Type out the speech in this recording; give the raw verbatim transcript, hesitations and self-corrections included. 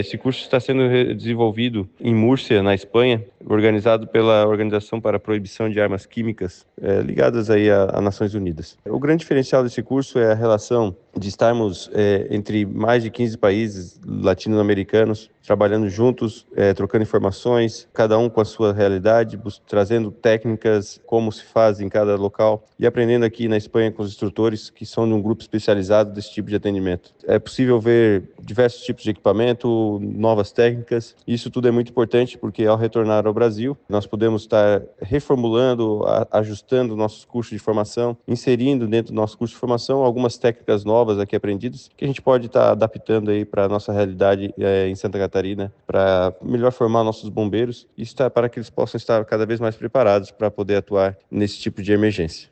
Esse curso está sendo re- desenvolvido em Múrcia, na Espanha, organizado pela Organização para a Proibição de Armas Químicas, eh, ligadas aí a, a Nações Unidas. O grande diferencial desse curso é a relação de estarmos eh, entre mais de quinze países latino-americanos, trabalhando juntos, eh, trocando informações, cada um com a sua realidade, bus- trazendo técnicas, como se faz em cada local, e aprendendo aqui na Espanha com os instrutores, que são de um grupo especializado desse tipo de atendimento. É possível ver diversos tipos de equipamento, novas técnicas. Isso tudo é muito importante porque, ao retornar ao Brasil, nós podemos estar reformulando, a- ajustando nossos cursos de formação, inserindo dentro do nosso curso de formação algumas técnicas novas aqui aprendidas que a gente pode estar adaptando aí para a nossa realidade eh, em Santa Catarina, para melhor formar nossos bombeiros e estar, para que eles possam estar cada vez mais preparados para poder atuar nesse tipo de emergência.